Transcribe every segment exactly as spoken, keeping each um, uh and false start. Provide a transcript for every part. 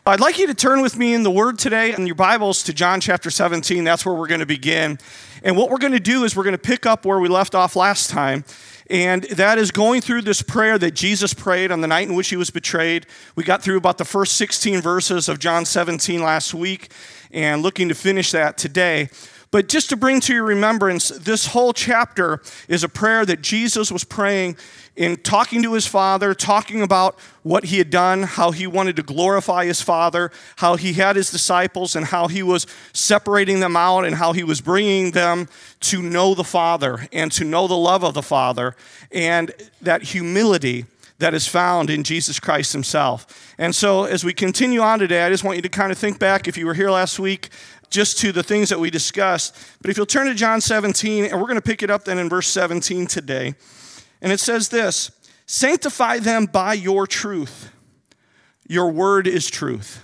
I'd like you to turn with me in the Word today in your Bibles to John chapter seventeen. That's where we're going to begin. And what we're going to do is we're going to pick up where we left off last time. And that is going through this prayer that Jesus prayed on the night in which he was betrayed. We got through about the first sixteen verses of John seventeen last week and looking to finish that today. But just to bring to your remembrance, this whole chapter is a prayer that Jesus was praying in talking to his Father, talking about what he had done, how he wanted to glorify his Father, how he had his disciples, and how he was separating them out, and how he was bringing them to know the Father and to know the love of the Father, and that humility that is found in Jesus Christ himself. And so as we continue on today, I just want you to kind of think back, if you were here last week, just to the things that we discussed. But if you'll turn to John seventeen, and we're going to pick it up then in verse seventeen today. And it says this: sanctify them by your truth. Your word is truth.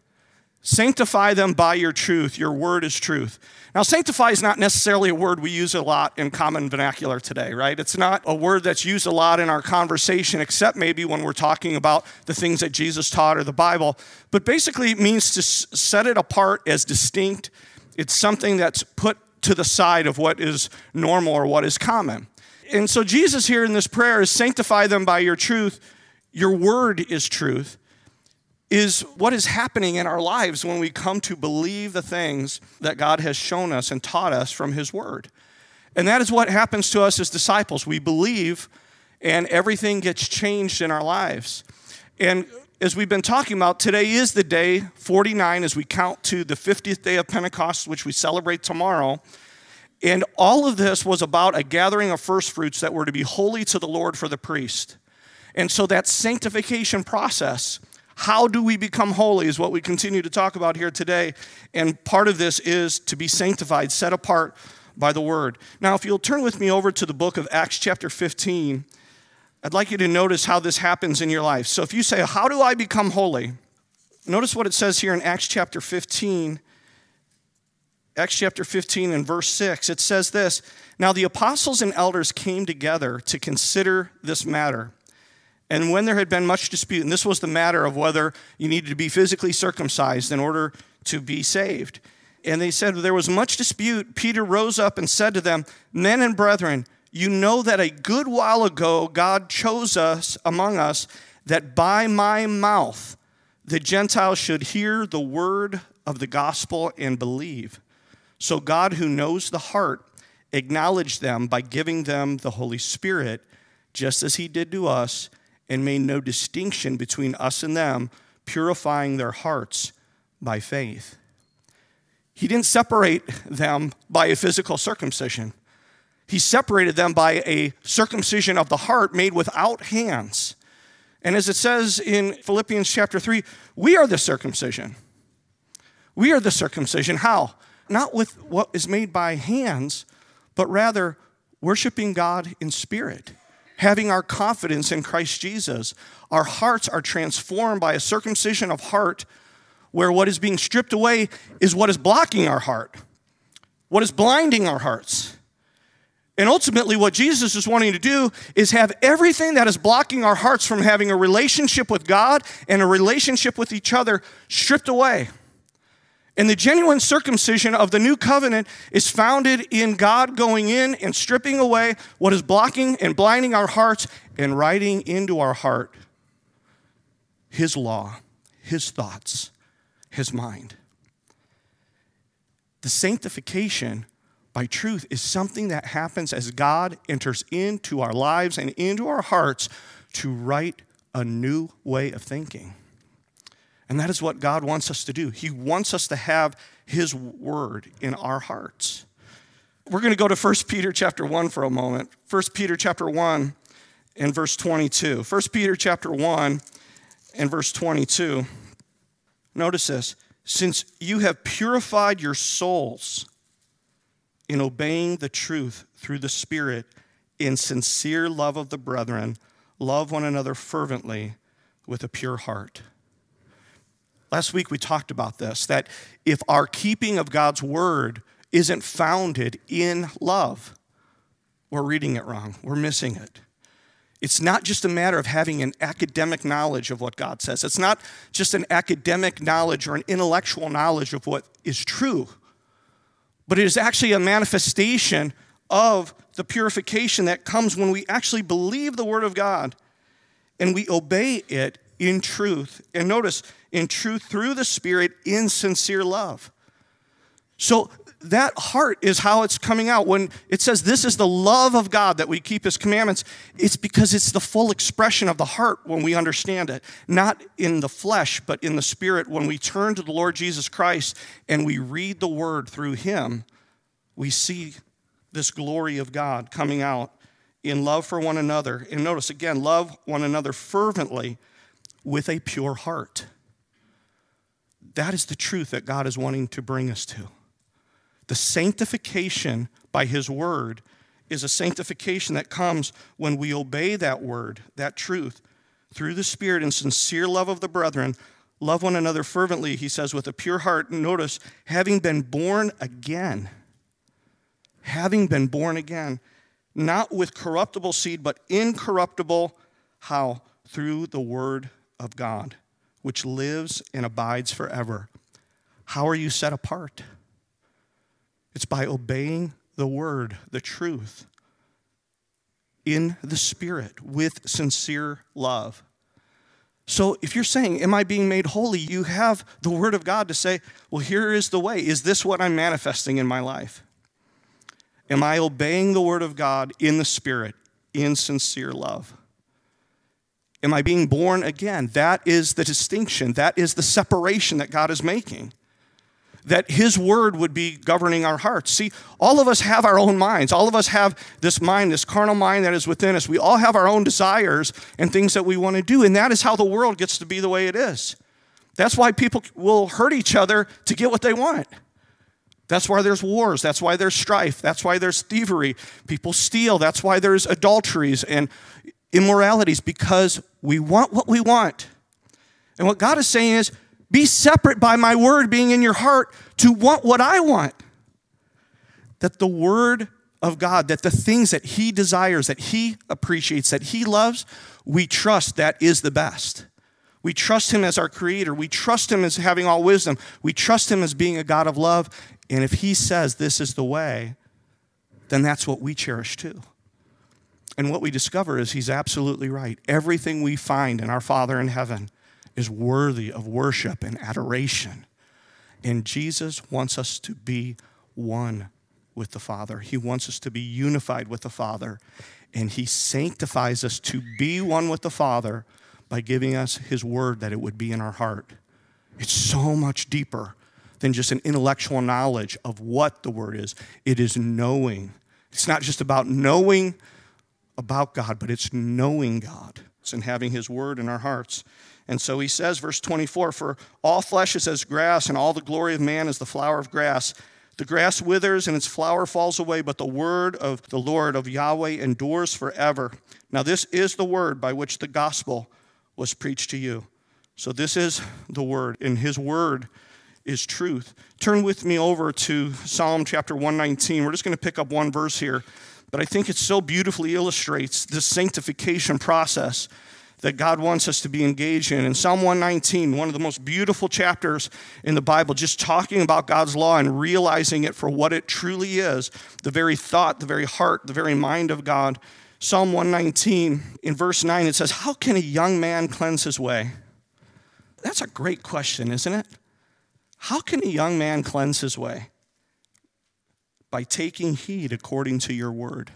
Sanctify them by your truth. Your word is truth. Now, sanctify is not necessarily a word we use a lot in common vernacular today, right? It's not a word that's used a lot in our conversation, except maybe when we're talking about the things that Jesus taught or the Bible. But basically, it means to set it apart as distinct. It's something that's put to the side of what is normal or what is common. And so Jesus here in this prayer is sanctify them by your truth. Your word is truth. Is what is happening in our lives when we come to believe the things that God has shown us and taught us from his word. And that is what happens to us as disciples. We believe and everything gets changed in our lives. And as we've been talking about, today is the day forty-nine as we count to the fiftieth day of Pentecost, which we celebrate tomorrow. And all of this was about a gathering of first fruits that were to be holy to the Lord for the priest. And so that sanctification process, how do we become holy, is what we continue to talk about here today. And part of this is to be sanctified, set apart by the word. Now, if you'll turn with me over to the book of Acts chapter fifteen, I'd like you to notice how this happens in your life. So if you say, how do I become holy? Notice what it says here in Acts chapter fifteen. Acts chapter fifteen and verse six. It says this: now the apostles and elders came together to consider this matter. And when there had been much dispute, and this was the matter of whether you needed to be physically circumcised in order to be saved. And they said, there was much dispute. Peter rose up and said to them, men and brethren, you know that a good while ago God chose us among us, that by my mouth the Gentiles should hear the word of the gospel and believe. So God, who knows the heart, acknowledged them by giving them the Holy Spirit, just as he did to us, and made no distinction between us and them, purifying their hearts by faith. He didn't separate them by a physical circumcision. He separated them by a circumcision of the heart made without hands. And as it says in Philippians chapter three, we are the circumcision. We are the circumcision. How? Not with what is made by hands, but rather worshiping God in spirit, having our confidence in Christ Jesus. Our hearts are transformed by a circumcision of heart, where what is being stripped away is what is blocking our heart, what is blinding our hearts. And ultimately what Jesus is wanting to do is have everything that is blocking our hearts from having a relationship with God and a relationship with each other stripped away. And the genuine circumcision of the new covenant is founded in God going in and stripping away what is blocking and blinding our hearts and writing into our heart his law, his thoughts, his mind. The sanctification by truth is something that happens as God enters into our lives and into our hearts to write a new way of thinking. And that is what God wants us to do. He wants us to have his word in our hearts. We're going to go to First Peter chapter one for a moment. First Peter chapter one and verse twenty-two. First Peter chapter one and verse twenty-two. Notice this. Since you have purified your souls in obeying the truth through the Spirit in sincere love of the brethren, love one another fervently with a pure heart. Last week we talked about this, that if our keeping of God's word isn't founded in love, we're reading it wrong. We're missing it. It's not just a matter of having an academic knowledge of what God says. It's not just an academic knowledge or an intellectual knowledge of what is true, but it is actually a manifestation of the purification that comes when we actually believe the Word of God and we obey it in truth. And notice, in truth through the Spirit in sincere love. So that heart is how it's coming out. When it says this is the love of God that we keep his commandments, it's because it's the full expression of the heart when we understand it. Not in the flesh, but in the Spirit. When we turn to the Lord Jesus Christ and we read the Word through him, we see this glory of God coming out in love for one another. And notice again, love one another fervently with a pure heart. That is the truth that God is wanting to bring us to. The sanctification by his word is a sanctification that comes when we obey that word, that truth, through the Spirit in sincere love of the brethren. Love one another fervently, he says, with a pure heart. Notice, having been born again. Having been born again. Not with corruptible seed, but incorruptible. How? Through the word of God, which lives and abides forever. How are you set apart? It's by obeying the word, the truth, in the Spirit with sincere love. So if you're saying, am I being made holy? You have the word of God to say, well, here is the way. Is this what I'm manifesting in my life? Am I obeying the word of God in the Spirit, in sincere love? Am I being born again? That is the distinction. That is the separation that God is making. That his word would be governing our hearts. See, all of us have our own minds. All of us have this mind, this carnal mind that is within us. We all have our own desires and things that we want to do, and that is how the world gets to be the way it is. That's why people will hurt each other to get what they want. That's why there's wars. That's why there's strife. That's why there's thievery. People steal. That's why there's adulteries and immoralities, because we want what we want. And what God is saying is, be separate by my word being in your heart to want what I want. That the word of God, that the things that he desires, that he appreciates, that he loves, we trust that is the best. We trust him as our creator. We trust him as having all wisdom. We trust him as being a God of love. And if he says this is the way, then that's what we cherish too. And what we discover is he's absolutely right. Everything we find in our Father in heaven is worthy of worship and adoration. And Jesus wants us to be one with the Father. He wants us to be unified with the Father. And he sanctifies us to be one with the Father by giving us his word that it would be in our heart. It's so much deeper than just an intellectual knowledge of what the word is. It is knowing. It's not just about knowing about God, but it's knowing God. It's in having his word in our hearts. And so he says, verse twenty-four, for all flesh is as grass, and all the glory of man is the flower of grass. The grass withers and its flower falls away, but the word of the Lord, of Yahweh, endures forever. Now this is the word by which the gospel was preached to you. So this is the word, and his word is truth. Turn with me over to Psalm chapter one nineteen. We're just going to pick up one verse here, but I think it so beautifully illustrates this sanctification process that God wants us to be engaged in. In Psalm one nineteen, one of the most beautiful chapters in the Bible, just talking about God's law and realizing it for what it truly is, the very thought, the very heart, the very mind of God. Psalm one nineteen, in verse nine, it says, how can a young man cleanse his way? That's a great question, isn't it? How can a young man cleanse his way? By taking heed according to your word.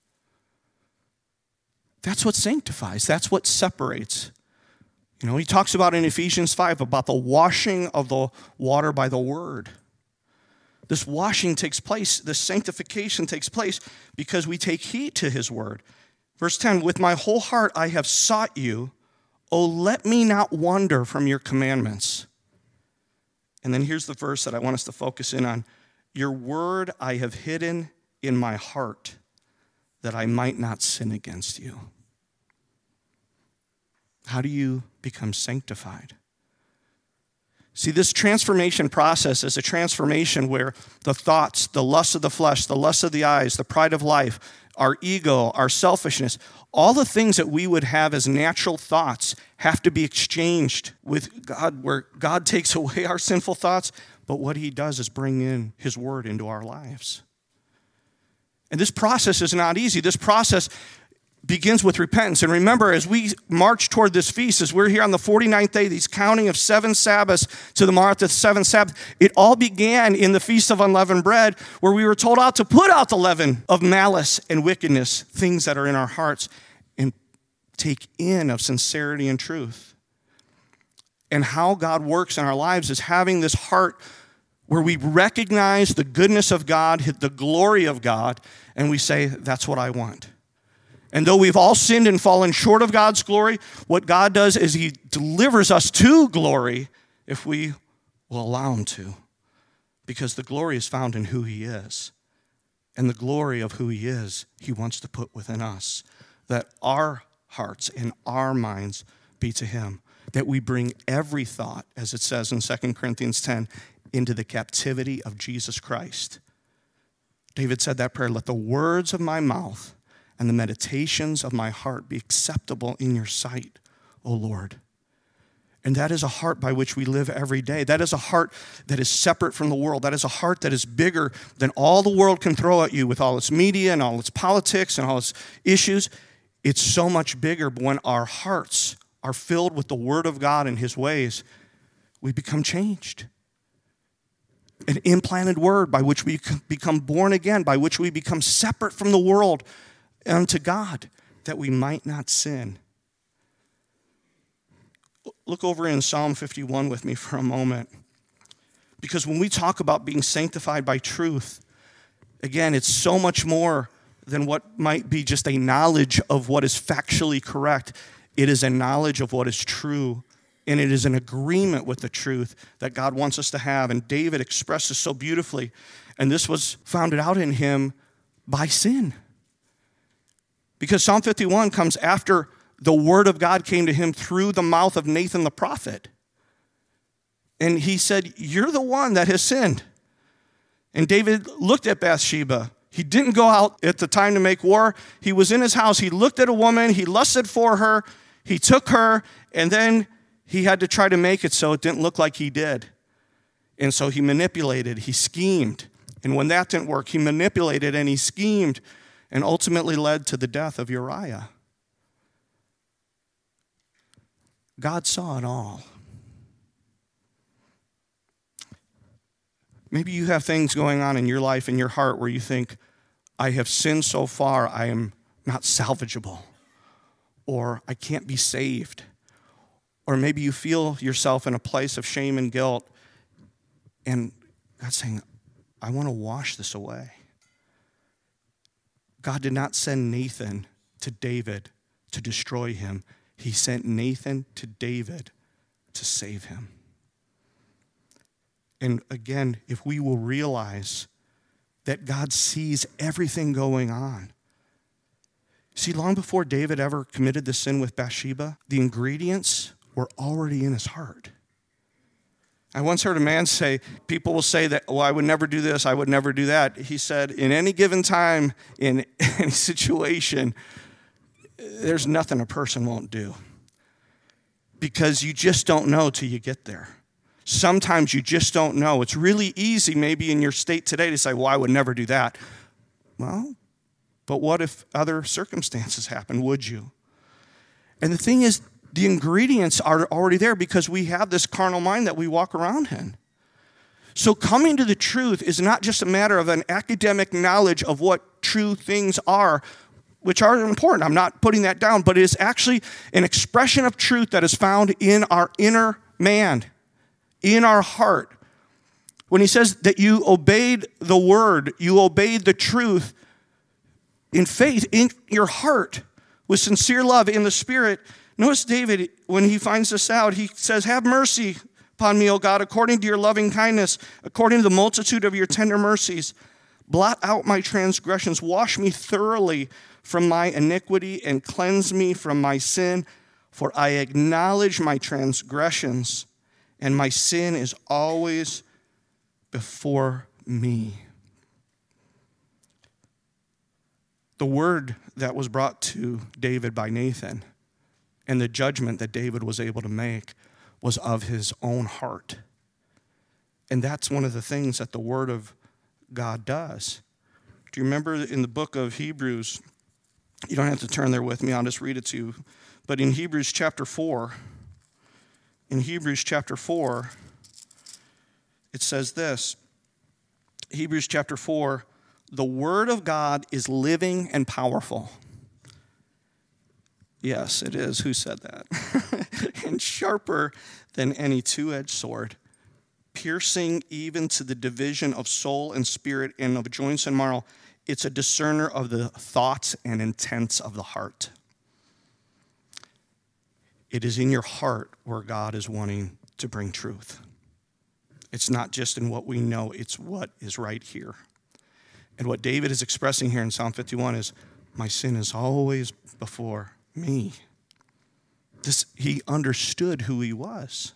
That's what sanctifies. That's what separates. You know, he talks about in Ephesians five about the washing of the water by the word. This washing takes place, this sanctification takes place because we take heed to his word. Verse ten, with my whole heart I have sought you. Oh, let me not wander from your commandments. And then here's the verse that I want us to focus in on. Your word I have hidden in my heart, that I might not sin against you. How do you become sanctified? See, See, this transformation process is a transformation where the thoughts, the lust of the flesh, the lust of the eyes, the pride of life, our ego, our selfishness, all the things that we would have as natural thoughts have to be exchanged with God, where God takes away our sinful thoughts, but what he does is bring in his word into our lives. And this process is not easy. This process begins with repentance. And remember, as we march toward this feast, as we're here on the forty-ninth day, these counting of seven Sabbaths to the mark of the seventh Sabbath, it all began in the Feast of Unleavened Bread, where we were told out to put out the leaven of malice and wickedness, things that are in our hearts, and take in of sincerity and truth. And how God works in our lives is having this heart where we recognize the goodness of God, the glory of God, and we say, that's what I want. And though we've all sinned and fallen short of God's glory, what God does is he delivers us to glory if we will allow him to. Because the glory is found in who he is. And the glory of who he is, he wants to put within us. That our hearts and our minds be to him. That we bring every thought, as it says in Second Corinthians ten, into the captivity of Jesus Christ. David said that prayer, let the words of my mouth and the meditations of my heart be acceptable in your sight, O Lord. And that is a heart by which we live every day. That is a heart that is separate from the world. That is a heart that is bigger than all the world can throw at you with all its media and all its politics and all its issues. It's so much bigger, but when our hearts are filled with the Word of God and his ways, we become changed. An implanted word by which we become born again, by which we become separate from the world unto God, that we might not sin. Look over in Psalm fifty-one with me for a moment. Because when we talk about being sanctified by truth, again, it's so much more than what might be just a knowledge of what is factually correct. It is a knowledge of what is true, and it is an agreement with the truth that God wants us to have. And David expresses so beautifully, and this was founded out in him by sin. Because Psalm fifty-one comes after the word of God came to him through the mouth of Nathan the prophet. And he said, you're the one that has sinned. And David looked at Bathsheba. He didn't go out at the time to make war. He was in his house. He looked at a woman. He lusted for her. He took her. And then he had to try to make it so it didn't look like he did. And so he manipulated. He schemed. And when that didn't work, he manipulated and he schemed and ultimately led to the death of Uriah. God saw it all. Maybe you have things going on in your life, in your heart, where you think, I have sinned so far, I am not salvageable. Or I can't be saved. Or maybe you feel yourself in a place of shame and guilt. And God's saying, I want to wash this away. God did not send Nathan to David to destroy him. He sent Nathan to David to save him. And again, if we will realize that God sees everything going on. See, long before David ever committed the sin with Bathsheba, the ingredients were already in his heart. I once heard a man say, people will say that, well, I would never do this, I would never do that. He said, in any given time, in any situation, there's nothing a person won't do. Because you just don't know till you get there. Sometimes you just don't know. It's really easy maybe in your state today to say, well, I would never do that. Well, but what if other circumstances happen? Would you? And the thing is, the ingredients are already there because we have this carnal mind that we walk around in. So coming to the truth is not just a matter of an academic knowledge of what true things are, which are important. I'm not putting that down, but it is actually an expression of truth that is found in our inner man, in our heart. When he says that you obeyed the word, you obeyed the truth in faith, in your heart, with sincere love in the Spirit. Notice David, when he finds this out, he says, have mercy upon me, O God, according to your loving kindness, according to the multitude of your tender mercies. Blot out my transgressions, wash me thoroughly from my iniquity, and cleanse me from my sin. For I acknowledge my transgressions, and my sin is always before me. The word that was brought to David by Nathan and the judgment that David was able to make was of his own heart. And that's one of the things that the word of God does. Do you remember in the book of Hebrews, you don't have to turn there with me, I'll just read it to you. But in Hebrews chapter four, in Hebrews chapter four, it says this, Hebrews chapter four, the word of God is living and powerful. Yes, it is. Who said that? And sharper than any two-edged sword, piercing even to the division of soul and spirit and of joints and marrow. It's a discerner of the thoughts and intents of the heart. It is in your heart where God is wanting to bring truth. It's not just in what we know, it's what is right here. And what David is expressing here in Psalm fifty-one is, my sin is always before me. This, he understood who he was.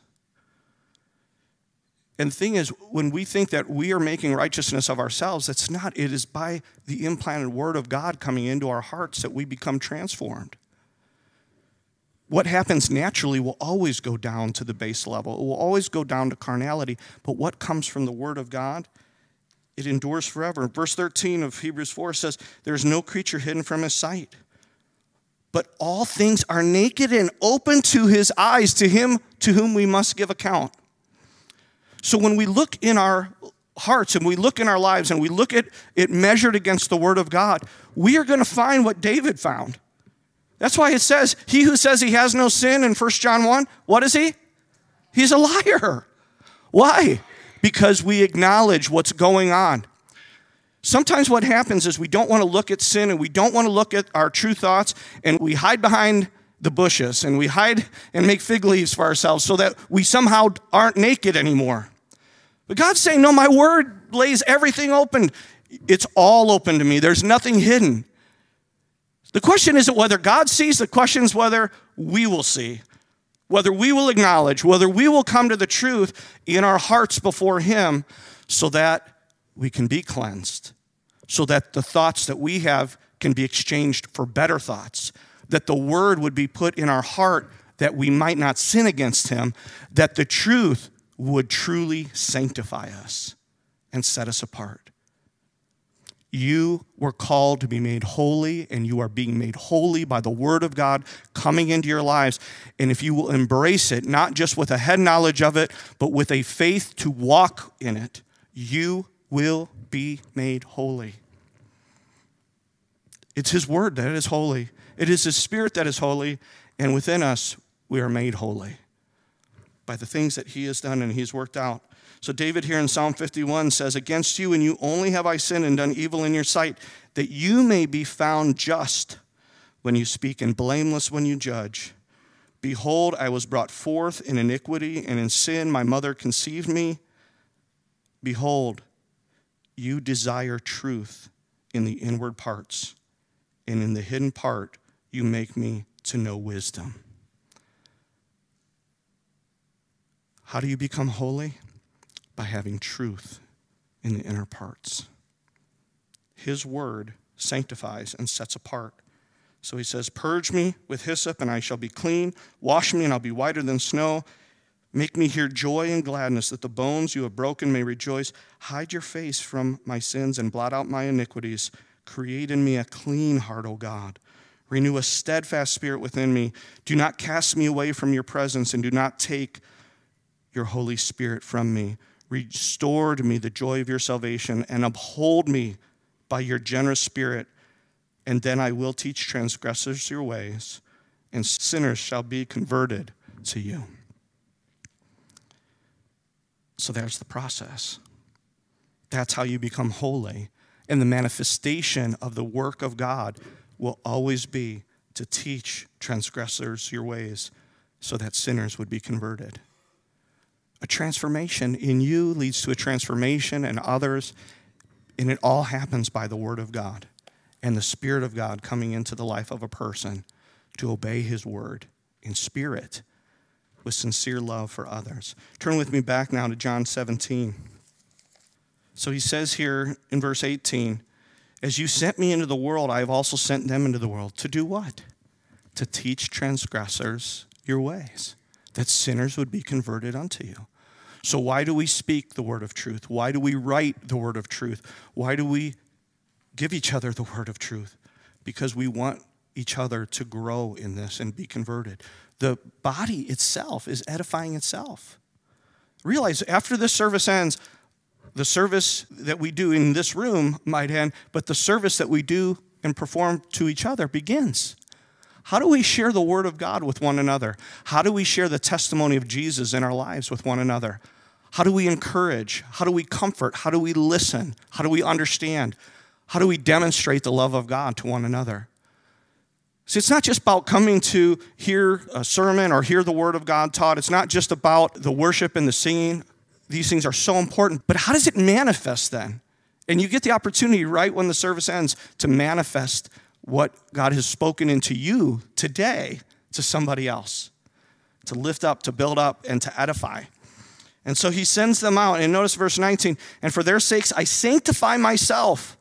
And the thing is, when we think that we are making righteousness of ourselves, it's not. It is by the implanted word of God coming into our hearts that we become transformed. What happens naturally will always go down to the base level. It will always go down to carnality. But what comes from the word of God, it endures forever. Verse thirteen of Hebrews four says, there is no creature hidden from his sight, but all things are naked and open to his eyes, to him to whom we must give account. So when we look in our hearts and we look in our lives and we look at it measured against the word of God, we are going to find what David found. That's why it says, he who says he has no sin in First John one, what is he? He's a liar. Why? Because we acknowledge what's going on. Sometimes what happens is we don't want to look at sin and we don't want to look at our true thoughts, and we hide behind the bushes and we hide and make fig leaves for ourselves so that we somehow aren't naked anymore. But God's saying, no, my word lays everything open. It's all open to me. There's nothing hidden. The question isn't whether God sees, the question is whether we will see, whether we will acknowledge, whether we will come to the truth in our hearts before him so that we can be cleansed, so that the thoughts that we have can be exchanged for better thoughts, that the word would be put in our heart that we might not sin against him, that the truth would truly sanctify us and set us apart. You were called to be made holy, and you are being made holy by the word of God coming into your lives. And if you will embrace it, not just with a head knowledge of it, but with a faith to walk in it, you will be made holy. It's his word that is holy. It is his spirit that is holy, and within us we are made holy by the things that he has done and he's worked out. So David here in Psalm fifty-one says, against you and you only have I sinned and done evil in your sight, that you may be found just when you speak and blameless when you judge. Behold, I was brought forth in iniquity, and in sin my mother conceived me. Behold, you desire truth in the inward parts, and in the hidden part you make me to know wisdom. How do you become holy? By having truth in the inner parts. His word sanctifies and sets apart. So he says, purge me with hyssop and I shall be clean. Wash me and I'll be whiter than snow. Make me hear joy and gladness, that the bones you have broken may rejoice. Hide your face from my sins and blot out my iniquities. Create in me a clean heart, O God. Renew a steadfast spirit within me. Do not cast me away from your presence, and do not take your Holy Spirit from me. Restore to me the joy of your salvation, and uphold me by your generous spirit. And then I will teach transgressors your ways, and sinners shall be converted to you. So there's the process. That's how you become holy. And the manifestation of the work of God will always be to teach transgressors your ways so that sinners would be converted. A transformation in you leads to a transformation in others, and it all happens by the word of God and the Spirit of God coming into the life of a person to obey his word in spirit with sincere love for others. Turn with me back now to John seventeen. So he says here in verse eighteen, as you sent me into the world, I have also sent them into the world. To do what? To teach transgressors your ways, that sinners would be converted unto you. So why do we speak the word of truth? Why do we write the word of truth? Why do we give each other the word of truth? Because we want each other to grow in this and be converted. The body itself is edifying itself. Realize after this service ends, the service that we do in this room might end, but the service that we do and perform to each other begins. How do we share the word of God with one another? How do we share the testimony of Jesus in our lives with one another? How do we encourage? How do we comfort? How do we listen? How do we understand? How do we demonstrate the love of God to one another? See, it's not just about coming to hear a sermon or hear the word of God taught. It's not just about the worship and the singing. These things are so important. But how does it manifest then? And you get the opportunity right when the service ends to manifest what God has spoken into you today to somebody else, to lift up, to build up, and to edify. And so he sends them out. And notice verse nineteen, and for their sakes I sanctify myself,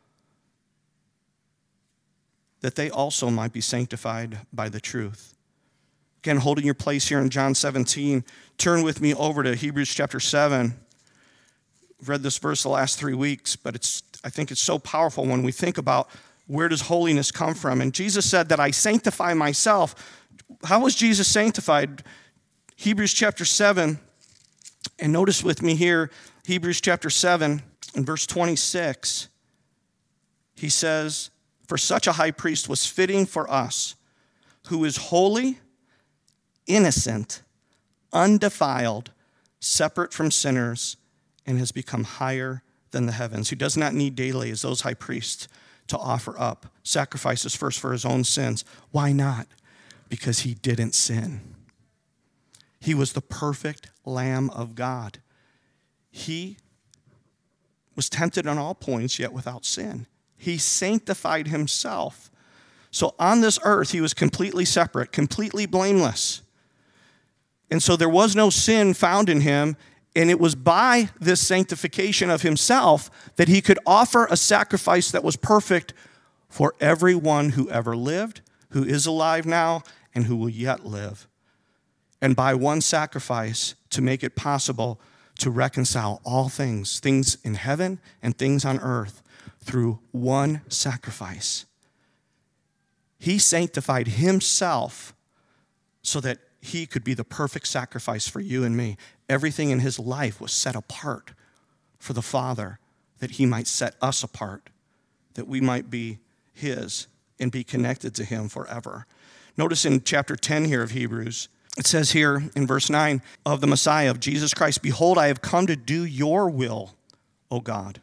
that they also might be sanctified by the truth. Again, holding your place here in John seventeen, turn with me over to Hebrews chapter seven. I've read this verse the last three weeks, but it's I think it's so powerful when we think about where does holiness come from. And Jesus said that I sanctify myself. How was Jesus sanctified? Hebrews chapter seven, and notice with me here, Hebrews chapter seven and verse twenty-six. He says, for such a high priest was fitting for us, who is holy, innocent, undefiled, separate from sinners, and has become higher than the heavens, who does not need daily, as those high priests, to offer up sacrifices first for his own sins. Why not? Because he didn't sin. He was the perfect Lamb of God. He was tempted on all points, yet without sin. He sanctified himself. So on this earth, he was completely separate, completely blameless. And so there was no sin found in him, and it was by this sanctification of himself that he could offer a sacrifice that was perfect for everyone who ever lived, who is alive now, and who will yet live. And by one sacrifice to make it possible to reconcile all things, things in heaven and things on earth, through one sacrifice. He sanctified himself so that he could be the perfect sacrifice for you and me. Everything in his life was set apart for the Father, that he might set us apart, that we might be his and be connected to him forever. Notice in chapter ten here of Hebrews, it says here in verse nine of the Messiah, of Jesus Christ, behold, I have come to do your will, O God.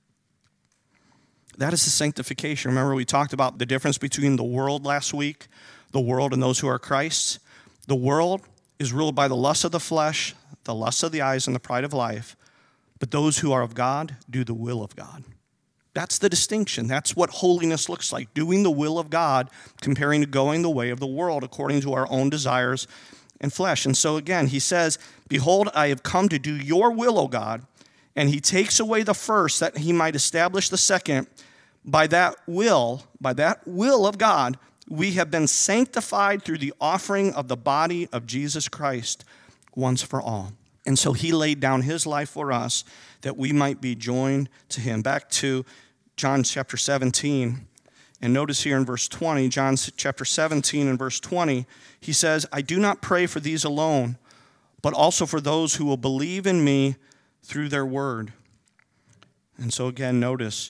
That is the sanctification. Remember, we talked about the difference between the world last week, the world and those who are Christ's. The world is ruled by the lust of the flesh, the lust of the eyes, and the pride of life. But those who are of God do the will of God. That's the distinction. That's what holiness looks like, doing the will of God, comparing to going the way of the world according to our own desires and flesh. And so again, he says, behold, I have come to do your will, O God. And he takes away the first that he might establish the second. By that will, by that will of God, we have been sanctified through the offering of the body of Jesus Christ once for all. And so he laid down his life for us that we might be joined to him. Back to John chapter seventeen. And notice here in verse twenty, John chapter seventeen and verse twenty, he says, I do not pray for these alone, but also for those who will believe in me through their word. And so again, notice,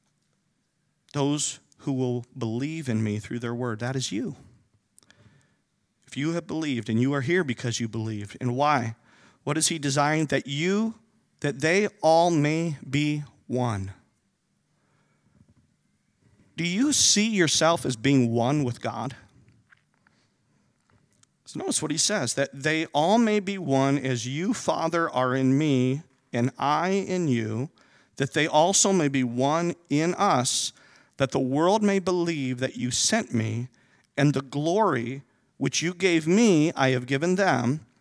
those who will believe in me through their word, that is you. If you have believed, and you are here because you believed, and why? What is he desiring? That you, that they all may be one. Do you see yourself as being one with God? So notice what he says, that they all may be one as you, Father, are in me, and I in you, that they also may be one in us, that the world may believe that you sent me, and the glory which you gave me I have given them,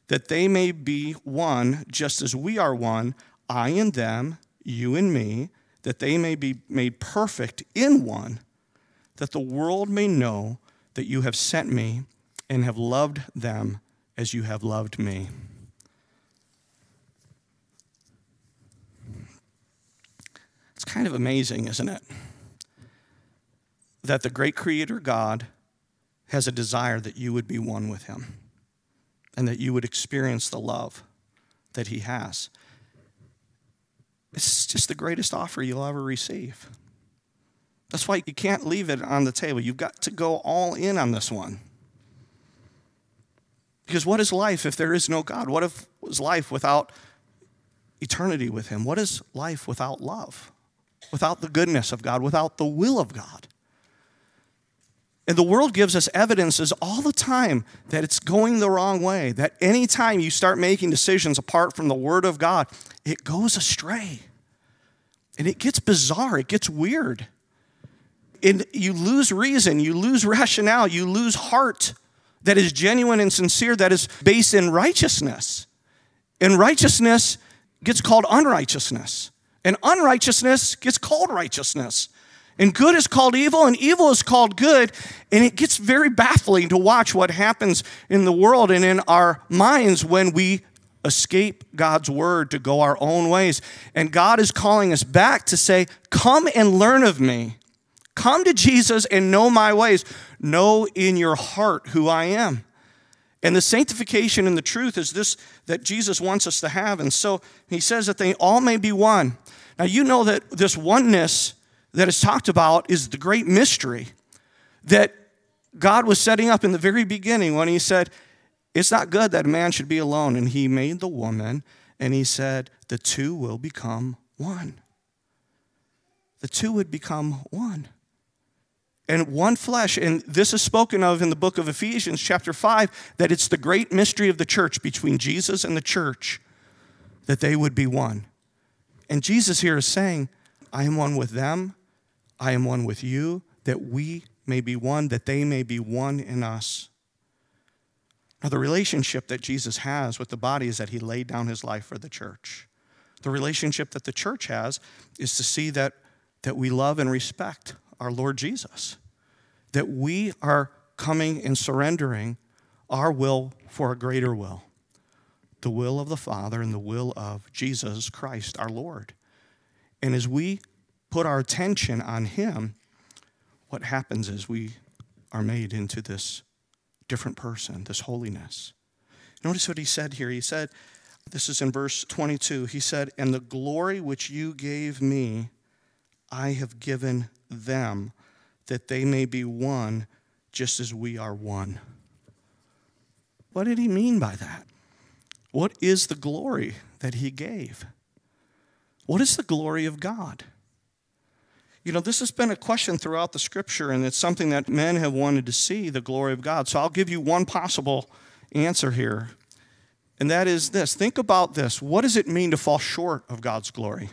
that they may be one, just as we are one, I and them, you and me, that they may be made perfect in one, that the world may know that you have sent me and have loved them as you have loved me. It's kind of amazing, isn't it? That the great Creator God has a desire that you would be one with him and that you would experience the love that he has. It's just the greatest offer you'll ever receive. That's why you can't leave it on the table. You've got to go all in on this one. Because what is life if there is no God? What if was life without eternity with him? What is life without love? Without the goodness of God, without the will of God? And the world gives us evidences all the time that it's going the wrong way, that anytime you start making decisions apart from the Word of God, it goes astray. And it gets bizarre, it gets weird. And you lose reason, you lose rationale, you lose heart that is genuine and sincere, that is based in righteousness. And righteousness gets called unrighteousness. And unrighteousness gets called righteousness. And good is called evil, and evil is called good. And it gets very baffling to watch what happens in the world and in our minds when we escape God's word to go our own ways. And God is calling us back to say, come and learn of me. Come to Jesus and know my ways. Know in your heart who I am. And the sanctification and the truth is this that Jesus wants us to have. And so he says that they all may be one. Now you know that this oneness that is talked about is the great mystery that God was setting up in the very beginning when he said, it's not good that a man should be alone. And he made the woman and he said, the two will become one. The two would become one. And one flesh, and this is spoken of in the book of Ephesians chapter five, that it's the great mystery of the church between Jesus and the church, that they would be one. And Jesus here is saying, I am one with them, I am one with you, that we may be one, that they may be one in us. Now, the relationship that Jesus has with the body is that he laid down his life for the church. The relationship that the church has is to see that, that we love and respect our Lord Jesus, that we are coming and surrendering our will for a greater will, the will of the Father and the will of Jesus Christ, our Lord. And as we put our attention on him, what happens is we are made into this different person, this holiness. Notice what he said here. He said, this is in verse twenty-two, he said, and the glory which you gave me, I have given them, that they may be one, just as we are one. What did he mean by that? What is the glory that he gave? What is the glory of God? You know, this has been a question throughout the scripture, and it's something that men have wanted to see, the glory of God. So I'll give you one possible answer here, and that is this. Think about this. What does it mean to fall short of God's glory?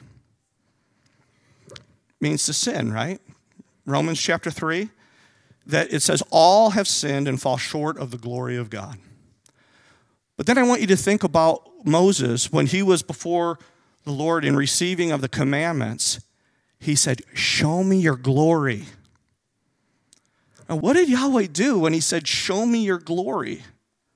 It means to sin, right? Romans chapter three, that it says all have sinned and fall short of the glory of God. But then I want you to think about Moses when he was before the Lord in receiving of the commandments. He said, show me your glory. Now, what did Yahweh do when he said, show me your glory?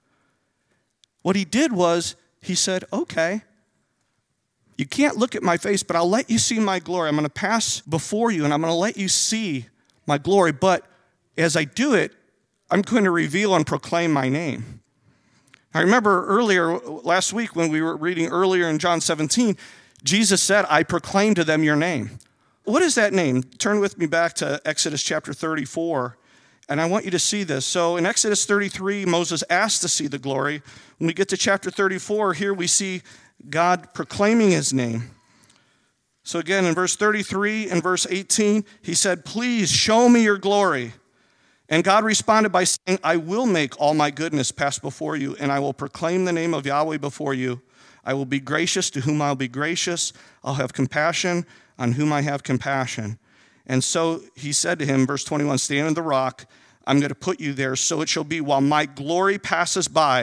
What he did was he said, okay, you can't look at my face, but I'll let you see my glory. I'm going to pass before you, and I'm going to let you see my glory. But as I do it, I'm going to reveal and proclaim my name. I remember earlier, last week, when we were reading earlier in John seventeen, Jesus said, I proclaim to them your name. What is that name? Turn with me back to Exodus chapter thirty-four, and I want you to see this. So in Exodus thirty-three, Moses asked to see the glory. When we get to chapter thirty-four, here we see God proclaiming his name. So again, in verse thirty-three and verse eighteen, he said, please show me your glory. And God responded by saying, I will make all my goodness pass before you, and I will proclaim the name of Yahweh before you. I will be gracious to whom I'll be gracious. I'll have compassion on whom I have compassion. And so he said to him, verse twenty-one, stand on the rock. I'm going to put you there, so it shall be while my glory passes by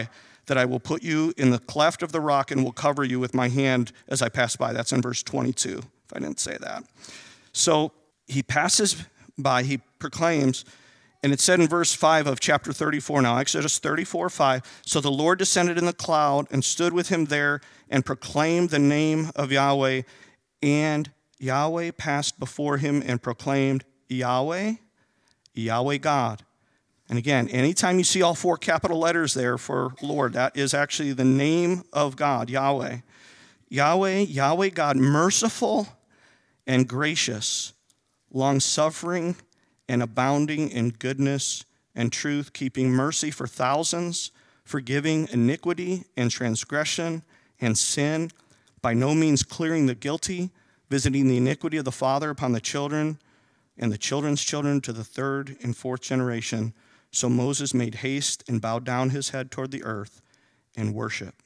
that I will put you in the cleft of the rock and will cover you with my hand as I pass by. That's in verse twenty-two, if I didn't say that. So he passes by, he proclaims, and it said in verse five of chapter thirty-four now, Exodus thirty-four, five, so the Lord descended in the cloud and stood with him there and proclaimed the name of Yahweh, and Yahweh passed before him and proclaimed, Yahweh, Yahweh God. And again, anytime you see all four capital letters there for Lord, that is actually the name of God, Yahweh. Yahweh, Yahweh God, merciful and gracious, long-suffering and abounding in goodness and truth, keeping mercy for thousands, forgiving iniquity and transgression and sin, by no means clearing the guilty, visiting the iniquity of the father upon the children and the children's children to the third and fourth generation. So Moses made haste and bowed down his head toward the earth and worshiped.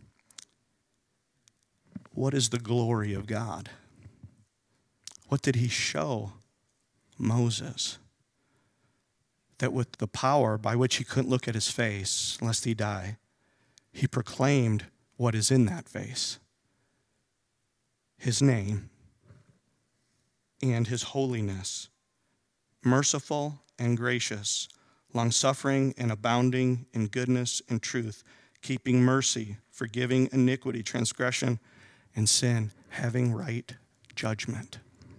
What is the glory of God? What did he show Moses? That with the power by which he couldn't look at his face lest he die, he proclaimed what is in that face. His name and his holiness, merciful and gracious, long-suffering and abounding in goodness and truth, keeping mercy, forgiving iniquity, transgression, and sin, having right judgment.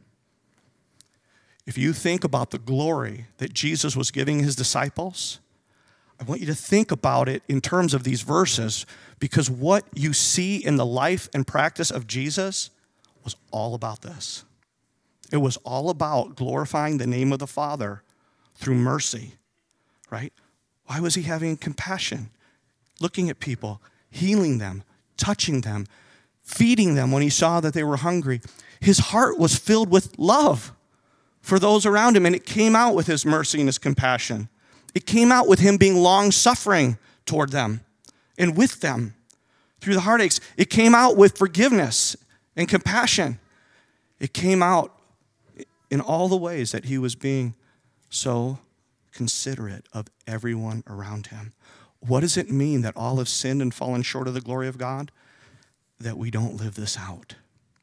If you think about the glory that Jesus was giving his disciples, I want you to think about it in terms of these verses, because what you see in the life and practice of Jesus was all about this. It was all about glorifying the name of the Father through mercy. Right? Why was he having compassion? Looking at people, healing them, touching them, feeding them when he saw that they were hungry. His heart was filled with love for those around him, and it came out with his mercy and his compassion. It came out with him being long-suffering toward them and with them through the heartaches. It came out with forgiveness and compassion. It came out in all the ways that he was being so considerate of everyone around him. What does it mean that all have sinned and fallen short of the glory of God? That we don't live this out.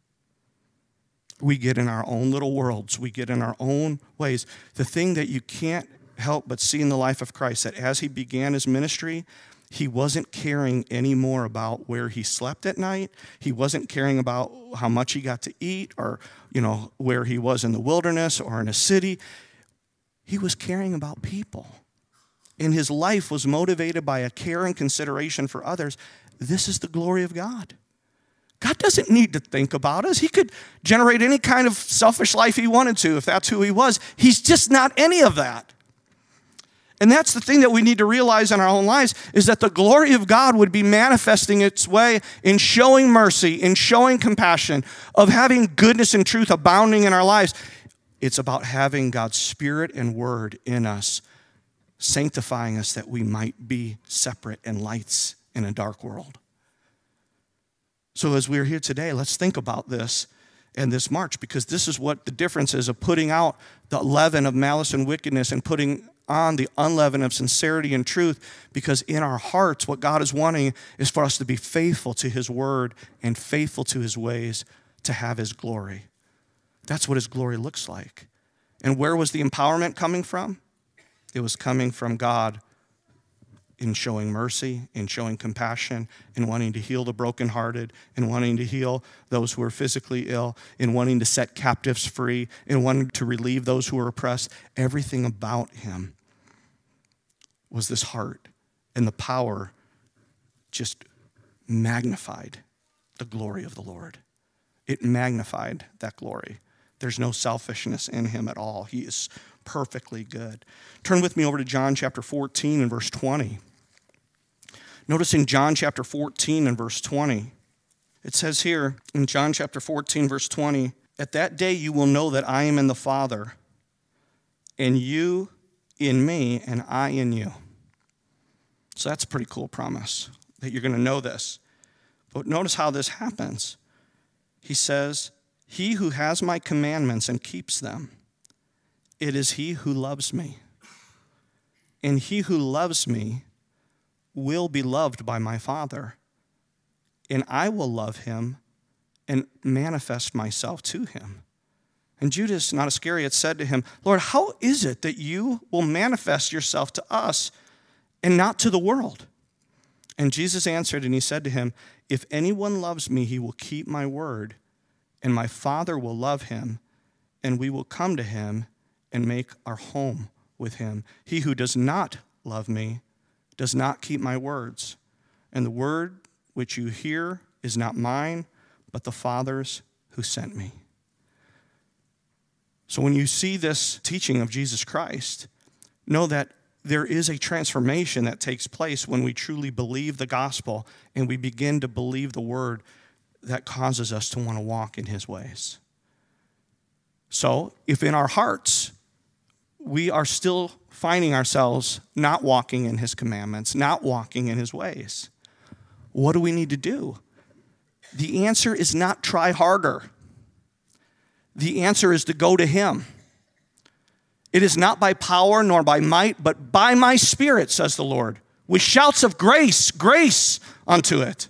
We get in our own little worlds. We get in our own ways. The thing that you can't help but see in the life of Christ, that as he began his ministry, he wasn't caring anymore about where he slept at night. He wasn't caring about how much he got to eat, or, you know, where he was in the wilderness or in a city. He was caring about people. And his life was motivated by a care and consideration for others. This is the glory of God. God doesn't need to think about us. He could generate any kind of selfish life he wanted to if that's who he was. He's just not any of that. And that's the thing that we need to realize in our own lives, is that the glory of God would be manifesting its way in showing mercy, in showing compassion, of having goodness and truth abounding in our lives. It's about having God's Spirit and Word in us, sanctifying us that we might be separate and lights in a dark world. So as we're here today, let's think about this and this march, because this is what the difference is of putting out the leaven of malice and wickedness and putting on the unleaven of sincerity and truth, because in our hearts, what God is wanting is for us to be faithful to his word and faithful to his ways to have his glory. That's what his glory looks like. And where was the empowerment coming from? It was coming from God in showing mercy, in showing compassion, in wanting to heal the brokenhearted, in wanting to heal those who are physically ill, in wanting to set captives free, in wanting to relieve those who are oppressed. Everything about him was this heart, and the power just magnified the glory of the Lord. It magnified that glory. There's no selfishness in him at all. He is perfectly good. Turn with me over to John chapter fourteen and verse twenty. Notice in John chapter fourteen and verse twenty, it says here in John chapter fourteen, verse twenty, "At that day you will know that I am in the Father, and you in me, and I in you." So that's a pretty cool promise, that you're going to know this. But notice how this happens. He says, "He who has my commandments and keeps them, it is he who loves me. And he who loves me will be loved by my Father, and I will love him and manifest myself to him. And Judas, not Iscariot, said to him, Lord, how is it that you will manifest yourself to us and not to the world? And Jesus answered, and he said to him, if anyone loves me, he will keep my word, and my Father will love him, and we will come to him and make our home with him. He who does not love me does not keep my words, and the word which you hear is not mine, but the Father's who sent me. So when you see this teaching of Jesus Christ, know that there is a transformation that takes place when we truly believe the gospel and we begin to believe the word that causes us to want to walk in his ways. So if in our hearts we are still finding ourselves not walking in his commandments, not walking in his ways, what do we need to do? The answer is not try harder. The answer is to go to him. It is not by power nor by might, but by my Spirit, says the Lord, with shouts of grace, grace unto it.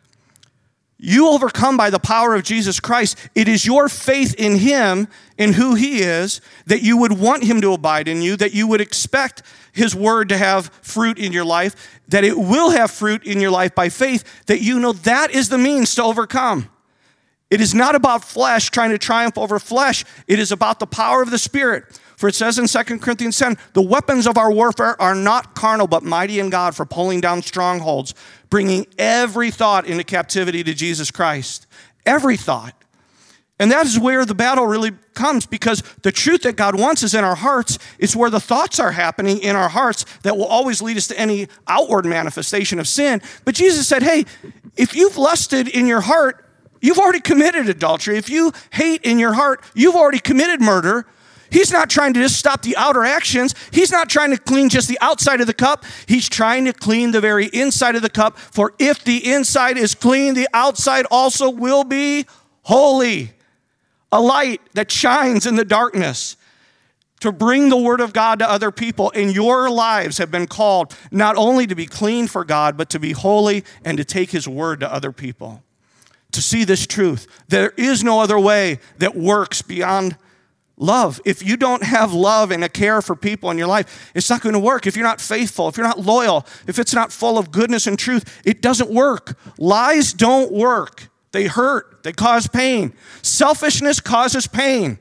You overcome by the power of Jesus Christ. It is your faith in him, in who he is, that you would want him to abide in you, that you would expect his word to have fruit in your life, that it will have fruit in your life by faith, that you know that is the means to overcome. It is not about flesh trying to triumph over flesh. It is about the power of the Spirit. For it says in Second Corinthians ten, the weapons of our warfare are not carnal, but mighty in God for pulling down strongholds, bringing every thought into captivity to Jesus Christ. Every thought. And that is where the battle really comes, because the truth that God wants is in our hearts. It's where the thoughts are happening in our hearts that will always lead us to any outward manifestation of sin. But Jesus said, hey, if you've lusted in your heart, you've already committed adultery. If you hate in your heart, you've already committed murder. He's not trying to just stop the outer actions. He's not trying to clean just the outside of the cup. He's trying to clean the very inside of the cup. For if the inside is clean, the outside also will be holy. A light that shines in the darkness to bring the word of God to other people. And your lives have been called not only to be clean for God, but to be holy and to take his word to other people. To see this truth. There is no other way that works beyond love. If you don't have love and a care for people in your life, it's not going to work. If you're not faithful, if you're not loyal, if it's not full of goodness and truth, it doesn't work. Lies don't work. They hurt. They cause pain. Selfishness causes pain.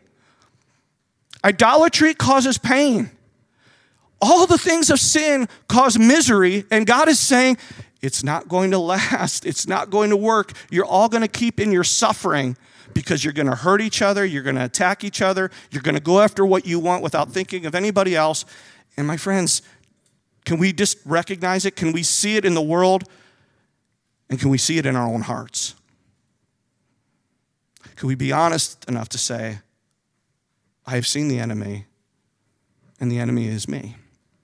Idolatry causes pain. All the things of sin cause misery, and God is saying, it's not going to last. It's not going to work. You're all going to keep in your suffering because you're going to hurt each other. You're going to attack each other. You're going to go after what you want without thinking of anybody else. And my friends, can we just recognize it? Can we see it in the world? And can we see it in our own hearts? Can we be honest enough to say, I have seen the enemy, and the enemy is me?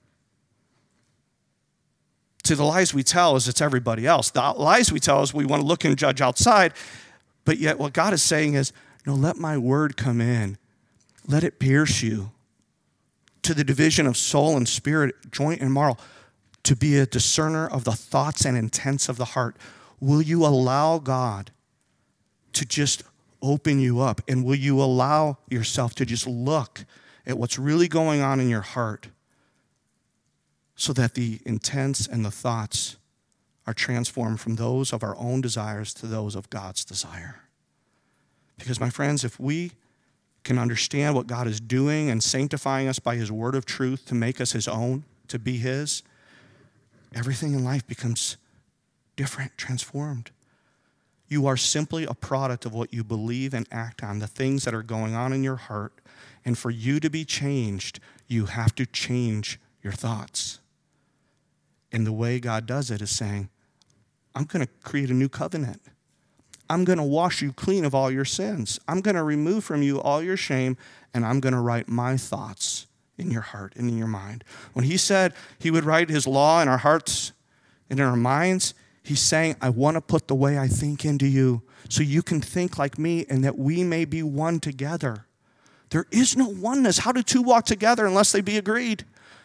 See, the lies we tell is it's everybody else. The lies we tell is we want to look and judge outside. But yet what God is saying is, no, let my word come in. Let it pierce you to the division of soul and spirit, joint and marrow, to be a discerner of the thoughts and intents of the heart. Will you allow God to just open you up? And will you allow yourself to just look at what's really going on in your heart, so that the intents and the thoughts are transformed from those of our own desires to those of God's desire? Because, my friends, if we can understand what God is doing and sanctifying us by his word of truth to make us his own, to be his, everything in life becomes different, transformed. You are simply a product of what you believe and act on, the things that are going on in your heart. And for you to be changed, you have to change your thoughts. And the way God does it is saying, I'm going to create a new covenant. I'm going to wash you clean of all your sins. I'm going to remove from you all your shame, and I'm going to write my thoughts in your heart and in your mind. When he said he would write his law in our hearts and in our minds, he's saying, I want to put the way I think into you so you can think like me and that we may be one together. There is no oneness. How do two walk together unless they be agreed?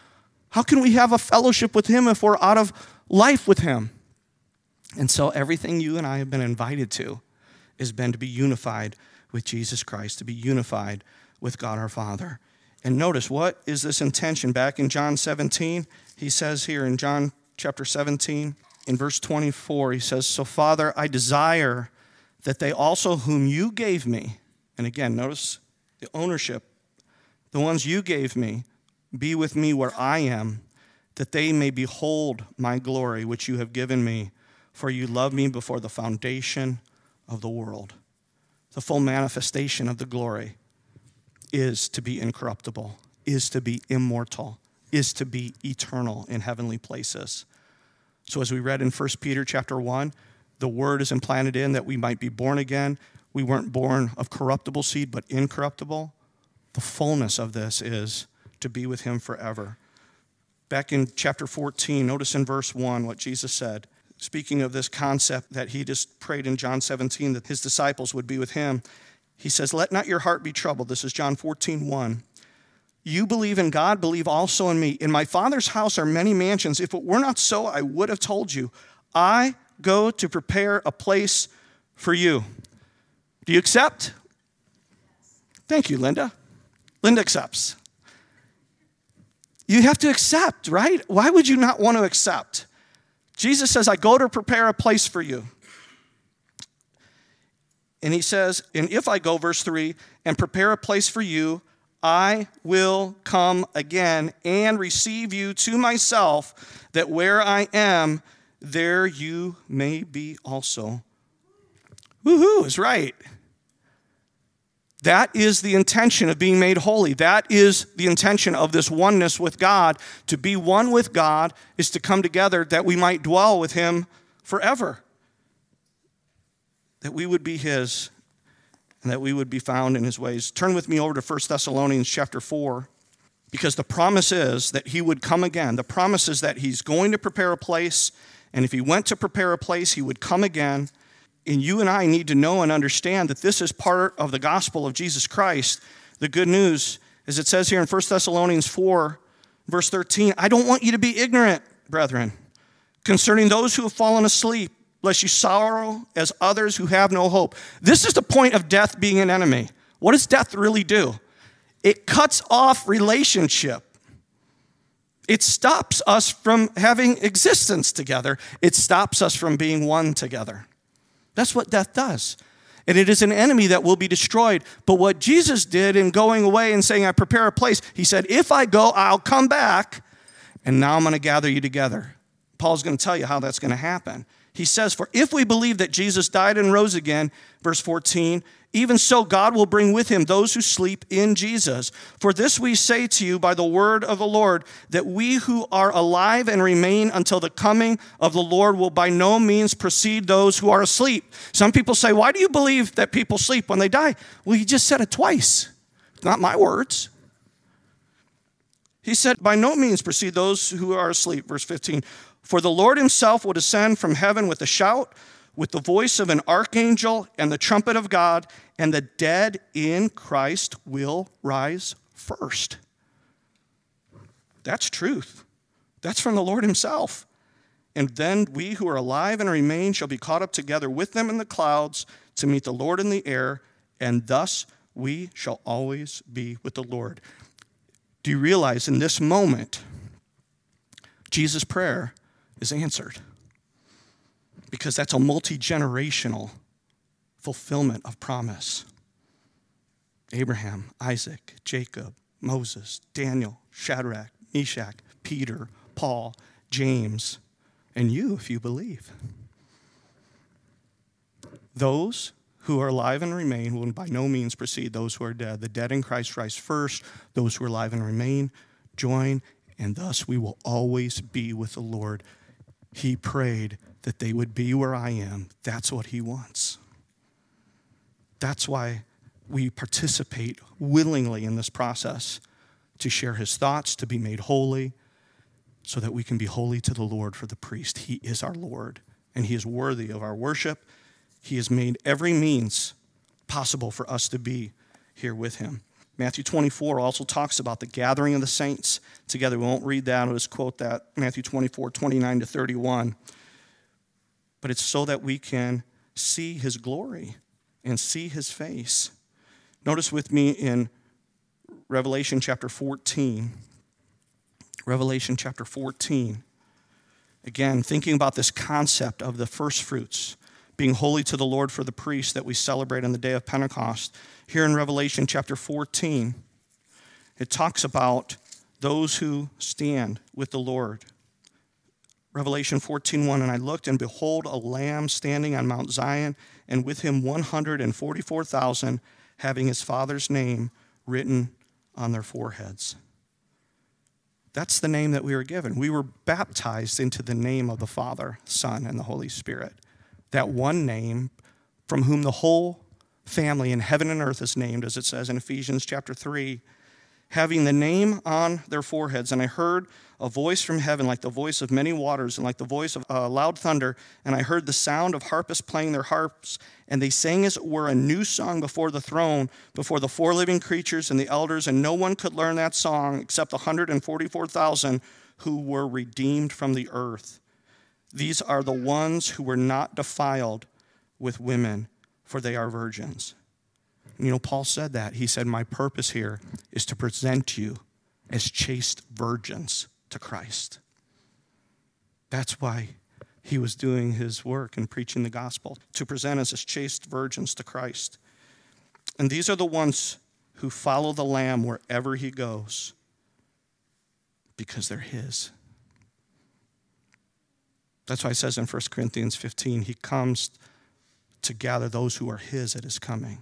How can we have a fellowship with him if we're out of life with him? And so everything you and I have been invited to has been to be unified with Jesus Christ, to be unified with God our Father. And notice, what is this intention? Back in John seventeen, he says here in John chapter seventeen, in verse twenty-four, he says, so Father, I desire that they also whom you gave me, and again, notice the ownership, the ones you gave me, be with me where I am, that they may behold my glory, which you have given me, for you loved me before the foundation of the world. The full manifestation of the glory is to be incorruptible, is to be immortal, is to be eternal in heavenly places. So as we read in First Peter chapter one, the word is implanted in that we might be born again. We weren't born of corruptible seed, but incorruptible. The fullness of this is to be with him forever. Back in chapter fourteen, notice in verse one what Jesus said. Speaking of this concept that he just prayed in John seventeen, that his disciples would be with him, he says, let not your heart be troubled. This is John fourteen one. You believe in God, believe also in me. In my Father's house are many mansions. If it were not so, I would have told you. I go to prepare a place for you. Do you accept? Thank you, Linda. Linda accepts. You have to accept, right? Why would you not want to accept? Jesus says, I go to prepare a place for you. And he says, and if I go, verse three, and prepare a place for you, I will come again and receive you to myself, that where I am, there you may be also. Woohoo, is right. That is the intention of being made holy. That is the intention of this oneness with God. To be one with God is to come together that we might dwell with him forever. That we would be his and that we would be found in his ways. Turn with me over to First Thessalonians chapter four, because the promise is that he would come again. The promise is that he's going to prepare a place, and if he went to prepare a place, he would come again. And you and I need to know and understand that this is part of the gospel of Jesus Christ. The good news, as it says here in First Thessalonians four, verse thirteen, I don't want you to be ignorant, brethren, concerning those who have fallen asleep, lest you sorrow as others who have no hope. This is the point of death being an enemy. What does death really do? It cuts off relationship. It stops us from having existence together. It stops us from being one together. That's what death does. And it is an enemy that will be destroyed. But what Jesus did in going away and saying, I prepare a place, he said, if I go, I'll come back, and now I'm going to gather you together. Paul's going to tell you how that's going to happen. He says, for if we believe that Jesus died and rose again, verse fourteen, even so God will bring with him those who sleep in Jesus. For this we say to you by the word of the Lord, that we who are alive and remain until the coming of the Lord will by no means precede those who are asleep. Some people say, why do you believe that people sleep when they die? Well, he just said it twice. Not my words. He said, by no means precede those who are asleep, verse fifteen. For the Lord himself will descend from heaven with a shout, with the voice of an archangel and the trumpet of God, and the dead in Christ will rise first. That's truth. That's from the Lord himself. And then we who are alive and remain shall be caught up together with them in the clouds to meet the Lord in the air, and thus we shall always be with the Lord. Do you realize in this moment, Jesus' prayer is answered? Because that's a multi-generational fulfillment of promise. Abraham, Isaac, Jacob, Moses, Daniel, Shadrach, Meshach, Peter, Paul, James, and you if you believe. Those who are alive and remain will by no means precede those who are dead. The dead in Christ rise first. Those who are alive and remain join, and thus we will always be with the Lord. He prayed that they would be where I am. That's what he wants. That's why we participate willingly in this process, to share his thoughts, to be made holy, so that we can be holy to the Lord for the priest. He is our Lord, and he is worthy of our worship. He has made every means possible for us to be here with him. Matthew twenty-four also talks about the gathering of the saints together. We won't read that. I'll just quote that, Matthew twenty-four, twenty-nine to thirty-one. But it's so that we can see his glory and see his face. Notice with me in Revelation chapter fourteen. Revelation chapter fourteen. Again, thinking about this concept of the first fruits being holy to the Lord for the priests that we celebrate on the day of Pentecost. Here in Revelation chapter fourteen, it talks about those who stand with the Lord. Revelation fourteen one, and I looked, and behold, a lamb standing on Mount Zion, and with him one hundred forty-four thousand, having his Father's name written on their foreheads. That's the name that we were given. We were baptized into the name of the Father, Son, and the Holy Spirit. That one name from whom the whole family in heaven and earth is named, as it says in Ephesians chapter three, having the name on their foreheads. And I heard a voice from heaven like the voice of many waters and like the voice of uh, loud thunder. And I heard the sound of harpists playing their harps. And they sang as it were a new song before the throne, before the four living creatures and the elders. And no one could learn that song except the one hundred forty-four thousand who were redeemed from the earth. These are the ones who were not defiled with women, for they are virgins. You know, Paul said that. He said, my purpose here is to present you as chaste virgins to Christ. That's why he was doing his work and preaching the gospel, to present us as chaste virgins to Christ. And these are the ones who follow the Lamb wherever he goes because they're his. That's why it says in First Corinthians fifteen, he comes to gather those who are his at his coming.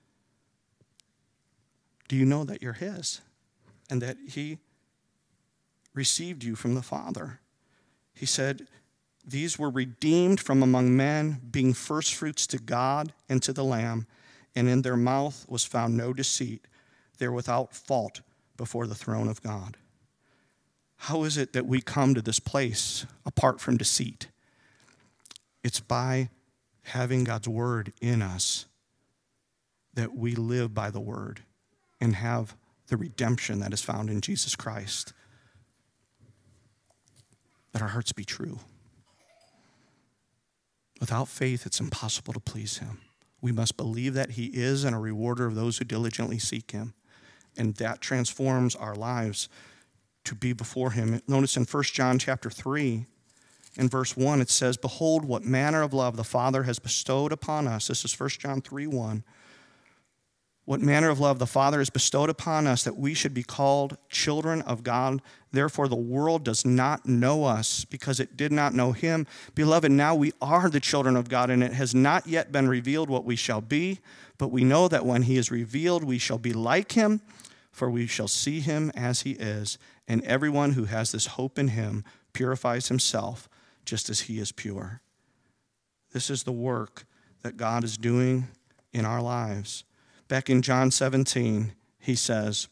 Do you know that you're his and that he received you from the Father? He said, these were redeemed from among men, being firstfruits to God and to the Lamb, and in their mouth was found no deceit. They're without fault before the throne of God. How is it that we come to this place apart from deceit? It's by having God's word in us, that we live by the word and have the redemption that is found in Jesus Christ. That our hearts be true. Without faith, it's impossible to please him. We must believe that he is and a rewarder of those who diligently seek him. And that transforms our lives to be before him. Notice in First John chapter three, in verse one, it says, behold, what manner of love the Father has bestowed upon us. This is First John three one. What manner of love the Father has bestowed upon us, that we should be called children of God. Therefore, the world does not know us because it did not know him. Beloved, now we are the children of God, and it has not yet been revealed what we shall be. But we know that when he is revealed, we shall be like him, for we shall see him as he is. And everyone who has this hope in him purifies himself just as he is pure. This is the work that God is doing in our lives. Back in John seventeen, he says,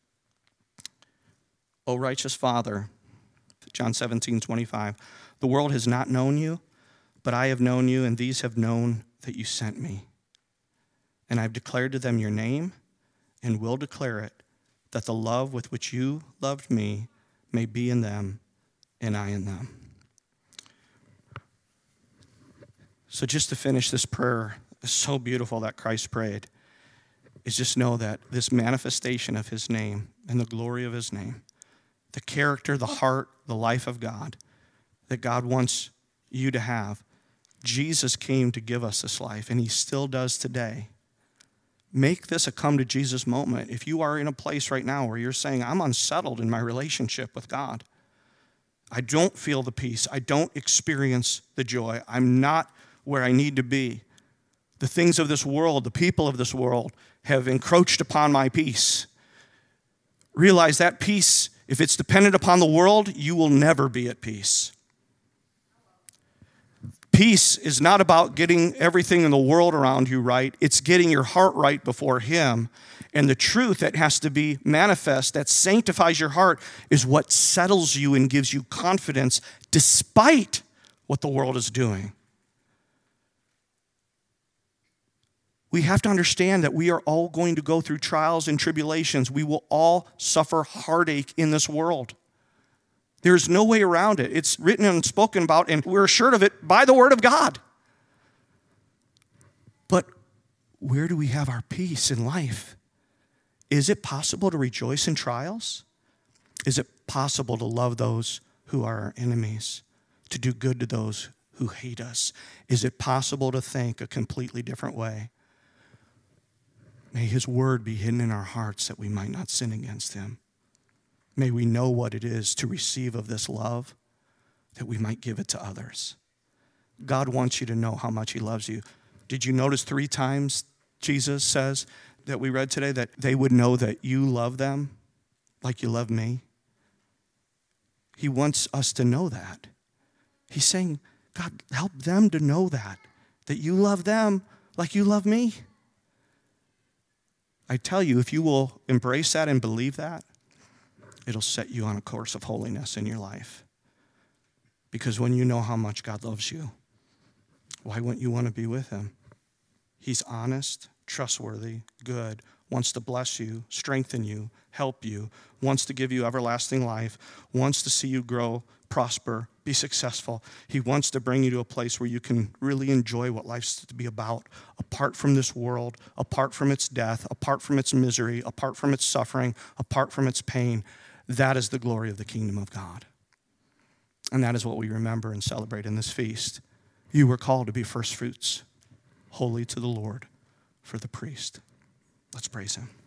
O righteous Father, John seventeen twenty-five, the world has not known you, but I have known you, and these have known that you sent me. And I've declared to them your name, and will declare it, that the love with which you loved me may be in them, and I in them. So just to finish this prayer, it's so beautiful that Christ prayed, is just know that this manifestation of his name and the glory of his name, the character, the heart, the life of God, that God wants you to have. Jesus came to give us this life, and he still does today. Make this a come to Jesus moment. If you are in a place right now where you're saying, I'm unsettled in my relationship with God. I don't feel the peace. I don't experience the joy. I'm not where I need to be. The things of this world, the people of this world have encroached upon my peace. Realize that peace, if it's dependent upon the world, you will never be at peace. Peace is not about getting everything in the world around you right. It's getting your heart right before him. And the truth that has to be manifest, that sanctifies your heart, is what settles you and gives you confidence despite what the world is doing. We have to understand that we are all going to go through trials and tribulations. We will all suffer heartache in this world. There's no way around it. It's written and spoken about, and we're assured of it by the word of God. But where do we have our peace in life? Is it possible to rejoice in trials? Is it possible to love those who are our enemies, to do good to those who hate us? Is it possible to think a completely different way? May his word be hidden in our hearts that we might not sin against him. May we know what it is to receive of this love, that we might give it to others. God wants you to know how much he loves you. Did you notice three times Jesus says that we read today that they would know that you love them like you love me? He wants us to know that. He's saying, God, help them to know that, that you love them like you love me. I tell you, if you will embrace that and believe that, it'll set you on a course of holiness in your life. Because when you know how much God loves you, why wouldn't you want to be with him? He's honest, trustworthy, good, wants to bless you, strengthen you, help you, wants to give you everlasting life, wants to see you grow, prosper, be successful. He wants to bring you to a place where you can really enjoy what life's to be about, apart from this world, apart from its death, apart from its misery, apart from its suffering, apart from its pain. That is the glory of the kingdom of God. And that is what we remember and celebrate in this feast. You were called to be first fruits, holy to the Lord, for the priest. Let's praise him.